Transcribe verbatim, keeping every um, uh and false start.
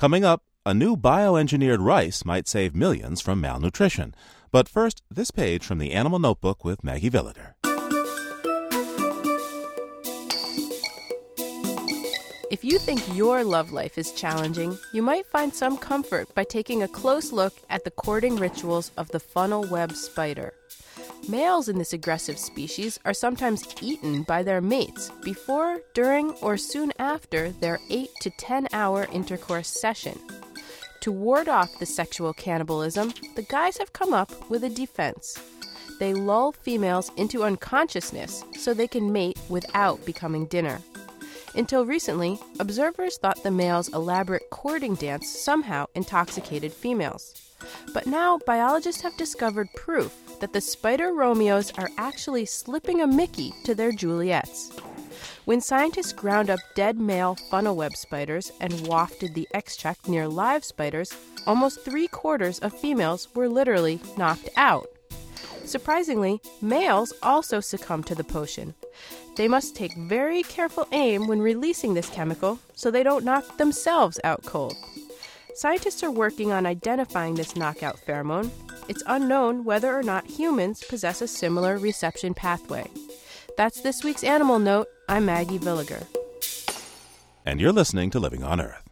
Coming up, a new bioengineered rice might save millions from malnutrition. But first, this page from the Animal Notebook with Maggie Villader. If you think your love life is challenging, you might find some comfort by taking a close look at the courting rituals of the funnel web spider. Males in this aggressive species are sometimes eaten by their mates before, during, or soon after their eight to ten hour intercourse session. To ward off the sexual cannibalism, the guys have come up with a defense. They lull females into unconsciousness so they can mate without becoming dinner. Until recently, observers thought the male's elaborate courting dance somehow intoxicated females. But now biologists have discovered proof that the spider Romeos are actually slipping a Mickey to their Juliets. When scientists ground up dead male funnel web spiders and wafted the extract near live spiders, almost three quarters of females were literally knocked out. Surprisingly, males also succumb to the potion. They must take very careful aim when releasing this chemical so they don't knock themselves out cold. Scientists are working on identifying this knockout pheromone. It's unknown whether or not humans possess a similar reception pathway. That's this week's Animal Note. I'm Maggie Villager. And you're listening to Living on Earth.